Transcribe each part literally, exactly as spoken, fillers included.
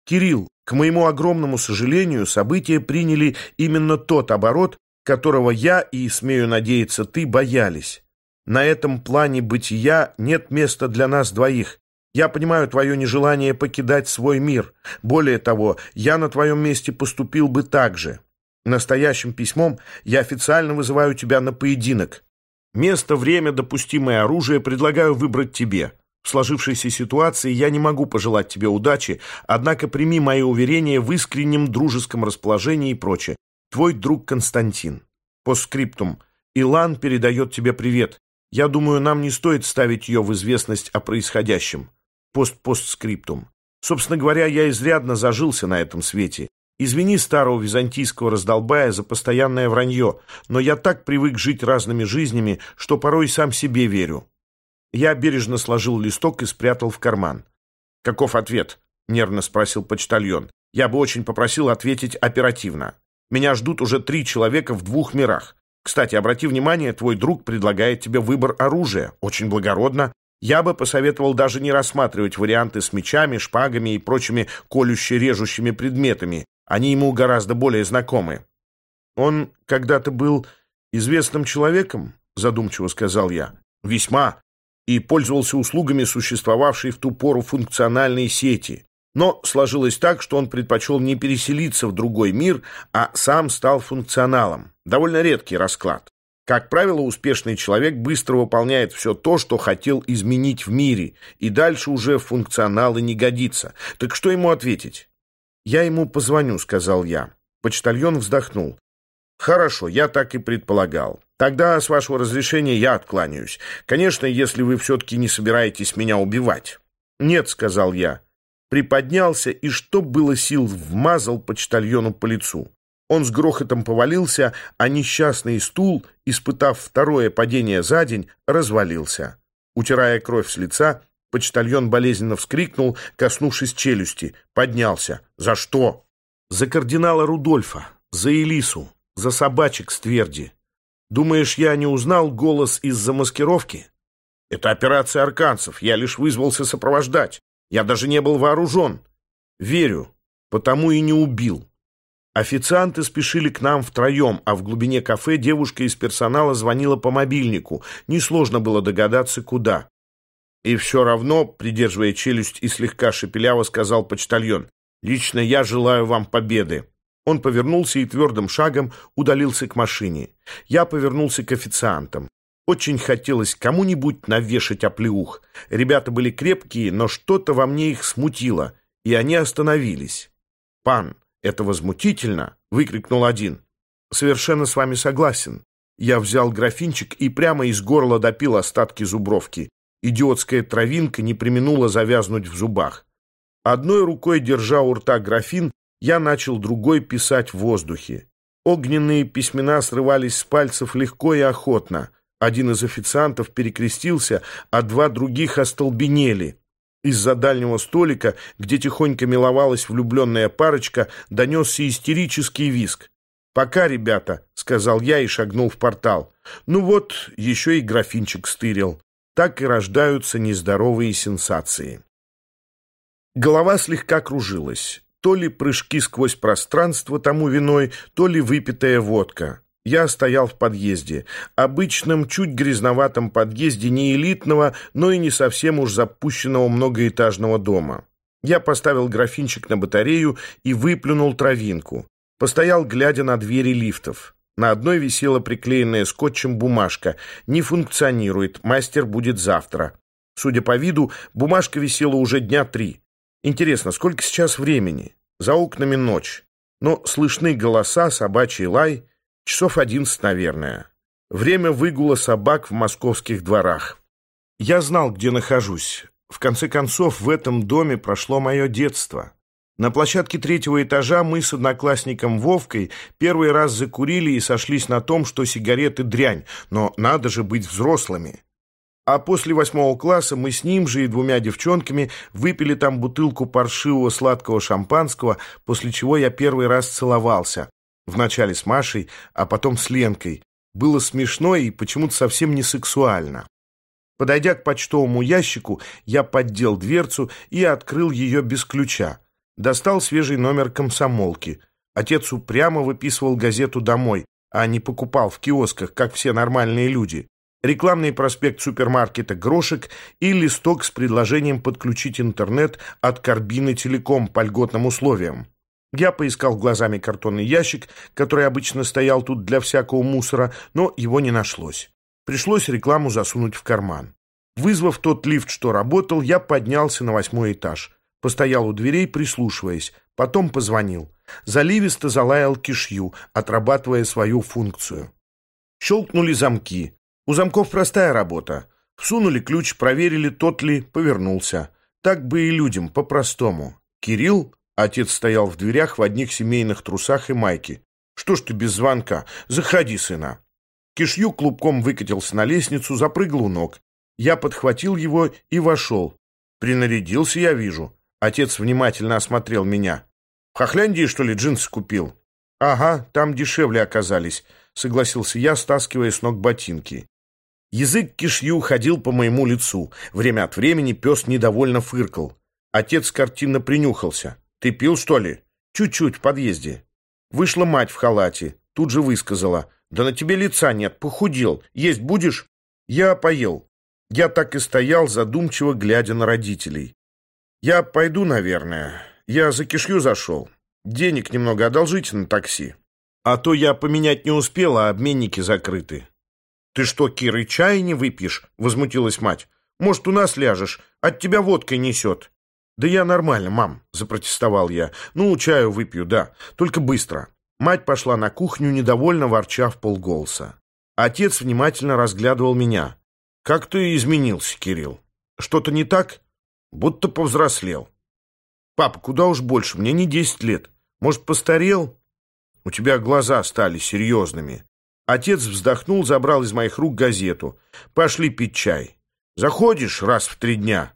Кирилл, к моему огромному сожалению, события приняли именно тот оборот, которого я и, смею надеяться, ты боялись. На этом плане бытия нет места для нас двоих. Я понимаю твое нежелание покидать свой мир. Более того, я на твоем месте поступил бы так же. Настоящим письмом я официально вызываю тебя на поединок. Место, время, допустимое оружие предлагаю выбрать тебе. В сложившейся ситуации я не могу пожелать тебе удачи, однако прими мои уверения в искреннем дружеском расположении и прочее. Твой друг Константин. Постскриптум. Илан передает тебе привет. Я думаю, нам не стоит ставить ее в известность о происходящем. Пост-постскриптум. Собственно говоря, я изрядно зажился на этом свете. Извини старого византийского раздолбая за постоянное вранье, но я так привык жить разными жизнями, что порой сам себе верю. Я бережно сложил листок и спрятал в карман. «Каков ответ?» — нервно спросил почтальон. «Я бы очень попросил ответить оперативно. Меня ждут уже три человека в двух мирах. Кстати, обрати внимание, твой друг предлагает тебе выбор оружия. Очень благородно. Я бы посоветовал даже не рассматривать варианты с мечами, шпагами и прочими колюще-режущими предметами. Они ему гораздо более знакомы». «Он когда-то был известным человеком?» — задумчиво сказал я. «Весьма. И пользовался услугами существовавшей в ту пору функциональной сети. Но сложилось так, что он предпочел не переселиться в другой мир, а сам стал функционалом. Довольно редкий расклад. Как правило, успешный человек быстро выполняет все то, что хотел изменить в мире, и дальше уже функционал и не годится. Так что ему ответить?» «Я ему позвоню», — сказал я. Почтальон вздохнул. «Хорошо, я так и предполагал. Тогда, с вашего разрешения, я откланяюсь. Конечно, если вы все-таки не собираетесь меня убивать». «Нет», — сказал я. Приподнялся и, что было сил, вмазал почтальону по лицу. Он с грохотом повалился, а несчастный стул, испытав второе падение за день, развалился. Утирая кровь с лица, почтальон болезненно вскрикнул, коснувшись челюсти. Поднялся. «За что?» «За кардинала Рудольфа, за Элису, за собачек с Тверди. Думаешь, я не узнал голос из-за маскировки? Это операция арканцев, я лишь вызвался сопровождать. Я даже не был вооружен. Верю, потому и не убил». Официанты спешили к нам втроем, а в глубине кафе девушка из персонала звонила по мобильнику. Несложно было догадаться, куда. «И все равно», придерживая челюсть и слегка шепеляво, сказал почтальон, «лично я желаю вам победы». Он повернулся и твердым шагом удалился к машине. Я повернулся к официантам. Очень хотелось кому-нибудь навешать оплеух. Ребята были крепкие, но что-то во мне их смутило, и они остановились. «Пан, это возмутительно!» — выкрикнул один. «Совершенно с вами согласен». Я взял графинчик и прямо из горла допил остатки зубровки. Идиотская травинка не преминула завязнуть в зубах. Одной рукой, держа у рта графин, я начал другой писать в воздухе. Огненные письмена срывались с пальцев легко и охотно. Один из официантов перекрестился, а два других остолбенели. Из-за дальнего столика, где тихонько миловалась влюбленная парочка, донесся истерический визг. «Пока, ребята», — сказал я и шагнул в портал. Ну вот, еще и графинчик стырил. Так и рождаются нездоровые сенсации. Голова слегка кружилась. То ли прыжки сквозь пространство тому виной, то ли выпитая водка. Я стоял в подъезде. Обычном, чуть грязноватом подъезде не элитного, но и не совсем уж запущенного многоэтажного дома. Я поставил графинчик на батарею и выплюнул травинку. Постоял, глядя на двери лифтов. На одной висела приклеенная скотчем бумажка. «Не функционирует, мастер будет завтра». Судя по виду, бумажка висела уже дня три. Интересно, сколько сейчас времени? За окнами ночь. Но слышны голоса, собачий лай. Часов одиннадцать, наверное. Время выгула собак в московских дворах. Я знал, где нахожусь. В конце концов, в этом доме прошло мое детство. На площадке третьего этажа мы с одноклассником Вовкой первый раз закурили и сошлись на том, что сигареты дрянь, но надо же быть взрослыми. А после восьмого класса мы с ним же и двумя девчонками выпили там бутылку паршивого сладкого шампанского, после чего я первый раз целовался. Вначале с Машей, а потом с Ленкой. Было смешно и почему-то совсем не сексуально. Подойдя к почтовому ящику, я поддел дверцу и открыл ее без ключа. Достал свежий номер «Комсомолки». Отец упрямо выписывал газету домой, а не покупал в киосках, как все нормальные люди. Рекламный проспект супермаркета «Грошек» и листок с предложением подключить интернет от Карбины Телеком по льготным условиям. Я поискал глазами картонный ящик, который обычно стоял тут для всякого мусора, но его не нашлось. Пришлось рекламу засунуть в карман. Вызвав тот лифт, что работал, я поднялся на восьмой этаж. Постоял у дверей, прислушиваясь. Потом позвонил. Заливисто залаял кишью, отрабатывая свою функцию. Щелкнули замки. У замков простая работа. Всунули ключ, проверили, тот ли, повернулся. Так бы и людям, по-простому. «Кирилл?» Отец стоял в дверях в одних семейных трусах и майке. «Что ж ты без звонка? Заходи, сына». Кишью клубком выкатился на лестницу, запрыгал у ног. Я подхватил его и вошел. Принарядился, я вижу. Отец внимательно осмотрел меня. «В Хохляндии, что ли, джинсы купил?» «Ага, там дешевле оказались», — согласился я, стаскивая с ног ботинки. Язык кишью ходил по моему лицу. Время от времени пес недовольно фыркал. Отец картинно принюхался. «Ты пил, что ли?» «Чуть-чуть, в подъезде». Вышла мать в халате. Тут же высказала. «Да на тебе лица нет, похудел. Есть будешь?» Я поел. Я так и стоял, задумчиво глядя на родителей. «Я пойду, наверное. Я за кишью зашел. Денег немного одолжите на такси. А то я поменять не успел, а обменники закрыты». «Ты что, Кира, чай не выпьешь?» — возмутилась мать. «Может, у нас ляжешь? От тебя водкой несет». «Да я нормально, мам», — запротестовал я. «Ну, чаю выпью, да. Только быстро». Мать пошла на кухню, недовольно ворча вполголоса. Отец внимательно разглядывал меня. «Как ты изменился, Кирилл? Что-то не так? Будто повзрослел». «Папа, куда уж больше, мне не десять лет. Может, постарел?» «У тебя глаза стали серьезными». Отец вздохнул, забрал из моих рук газету. «Пошли пить чай. Заходишь раз в три дня?»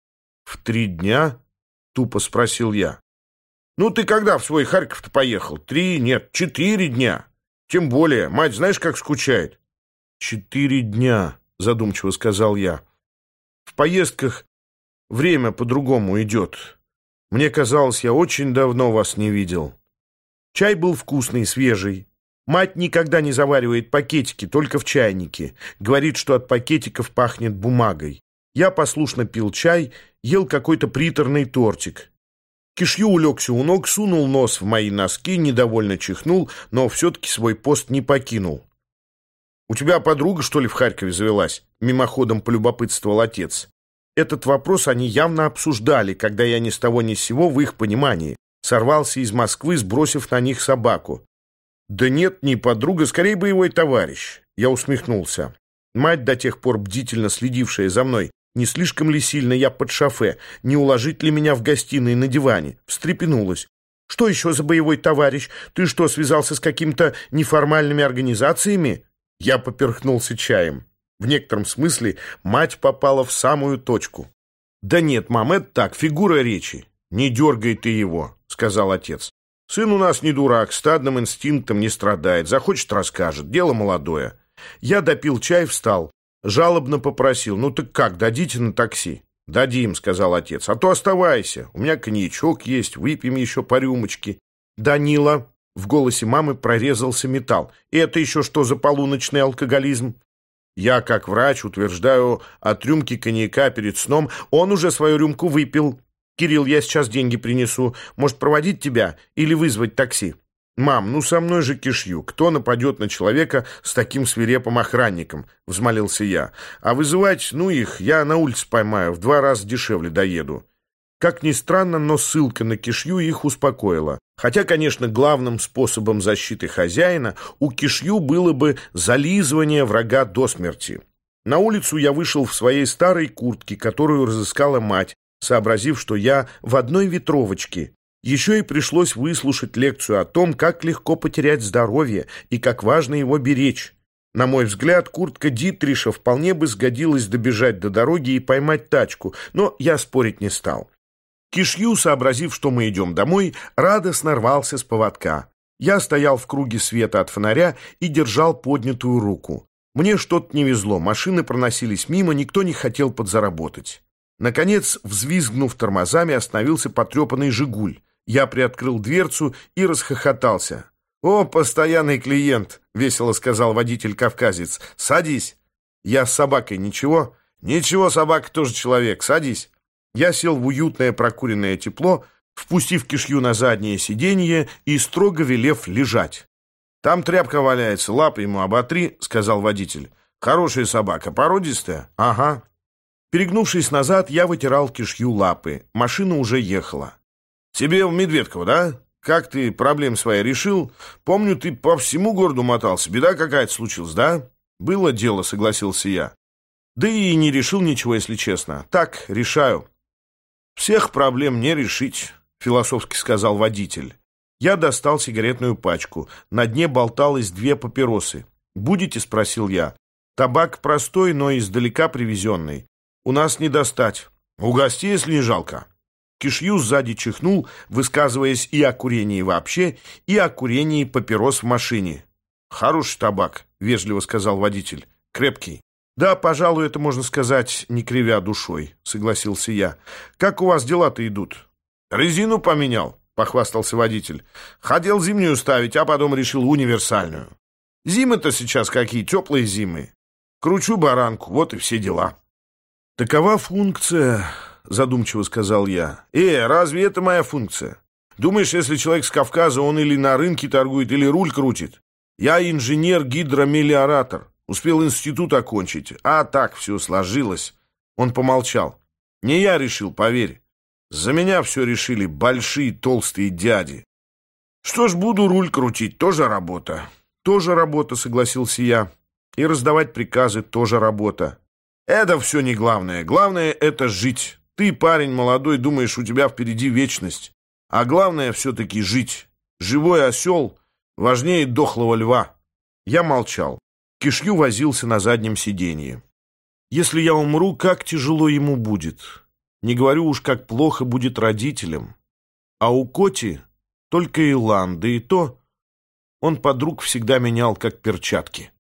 «В три дня?» — тупо спросил я. «Ну, ты когда в свой Харьков-то поехал? Три, нет, четыре дня. Тем более, мать знаешь, как скучает?» «Четыре дня», — задумчиво сказал я. «В поездках время по-другому идет. Мне казалось, я очень давно вас не видел». Чай был вкусный, свежий. Мать никогда не заваривает пакетики, только в чайнике. Говорит, что от пакетиков пахнет бумагой. Я послушно пил чай, ел какой-то приторный тортик. Кишью улегся у ног, сунул нос в мои носки, недовольно чихнул, но все-таки свой пост не покинул. «У тебя подруга, что ли, в Харькове завелась?» — мимоходом полюбопытствовал отец. Этот вопрос они явно обсуждали, когда я ни с того ни с сего, в их понимании, сорвался из Москвы, сбросив на них собаку. «Да нет, не подруга, скорее боевой товарищ». Я усмехнулся. Мать, до тех пор бдительно следившая за мной, не слишком ли сильно я под шофе, не уложить ли меня в гостиной на диване, встрепенулась. «Что еще за боевой товарищ? Ты что, связался с какими-то неформальными организациями?» Я поперхнулся чаем. В некотором смысле мать попала в самую точку. «Да нет, мам, это так, фигура речи». «Не дергай ты его», — сказал отец. «Сын у нас не дурак, стадным инстинктом не страдает. Захочет — расскажет. Дело молодое». Я допил чай, встал. Жалобно попросил: «Ну так как, дадите на такси?» «Дадим», — сказал отец. «А то оставайся. У меня коньячок есть, выпьем еще по рюмочке». «Данила», — в голосе мамы прорезался металл. «Это еще что за полуночный алкоголизм?» Я, как врач, утверждаю, от рюмки коньяка перед сном он уже свою рюмку выпил. «Кирилл, я сейчас деньги принесу. Может, проводить тебя или вызвать такси?» «Мам, ну со мной же кишью. Кто нападет на человека с таким свирепым охранником?» — взмолился я. «А вызывать, ну их, я на улице поймаю, в два раза дешевле доеду». Как ни странно, но ссылка на кишью их успокоила. Хотя, конечно, главным способом защиты хозяина у кишью было бы зализывание врага до смерти. На улицу я вышел в своей старой куртке, которую разыскала мать, сообразив, что я в одной ветровочке. Еще и пришлось выслушать лекцию о том, как легко потерять здоровье и как важно его беречь. На мой взгляд, куртка Дитриша вполне бы сгодилась добежать до дороги и поймать тачку, но я спорить не стал. Кишью, сообразив, что мы идем домой, радостно рвался с поводка. Я стоял в круге света от фонаря и держал поднятую руку. Мне что-то не везло, машины проносились мимо, никто не хотел подзаработать. Наконец, взвизгнув тормозами, остановился потрепанный «Жигуль». Я приоткрыл дверцу и расхохотался. «О, постоянный клиент!» — весело сказал водитель-кавказец. «Садись!» «Я с собакой, ничего?» «Ничего, собака тоже человек. Садись!» Я сел в уютное прокуренное тепло, впустив кишью на заднее сиденье и строго велев лежать. «Там тряпка валяется, лапы ему оботри», — сказал водитель. «Хорошая собака, породистая?» «Ага». Перегнувшись назад, я вытирал кишью лапы. Машина уже ехала. «Тебе в Медведково, да? Как ты проблем свои решил? Помню, ты по всему городу мотался. Беда какая-то случилась, да?» «Было дело», — согласился я. «Да и не решил ничего, если честно. Так, решаю». «Всех проблем не решить», — философски сказал водитель. Я достал сигаретную пачку. На дне болталось две папиросы. «Будете?» — спросил я. «Табак простой, но издалека привезенный. У нас не достать. Угости, если не жалко». Кишью сзади чихнул, высказываясь и о курении вообще, и о курении папирос в машине. «Хороший табак», — вежливо сказал водитель. «Крепкий». «Да, пожалуй, это можно сказать, не кривя душой», — согласился я. «Как у вас дела-то идут?» «Резину поменял», — похвастался водитель. «Хотел зимнюю ставить, а потом решил универсальную. Зимы-то сейчас какие, теплые зимы. Кручу баранку, вот и все дела». «Такова функция», — задумчиво сказал я. «Э, разве это моя функция? Думаешь, если человек с Кавказа, он или на рынке торгует, или руль крутит? Я инженер-гидромелиоратор. Успел институт окончить, а так все сложилось». Он помолчал. «Не я решил, поверь. За меня все решили большие толстые дяди. Что ж, буду руль крутить, тоже работа». «Тоже работа», — согласился я. «И раздавать приказы тоже работа». «Это все не главное. Главное — это жить. Ты, парень молодой, думаешь, у тебя впереди вечность. А главное все-таки жить. Живой осел важнее дохлого льва». Я молчал. Кишью возился на заднем сиденье. «Если я умру, как тяжело ему будет. Не говорю уж, как плохо будет родителям. А у Коти только Илан, да и то он подруг всегда менял, как перчатки».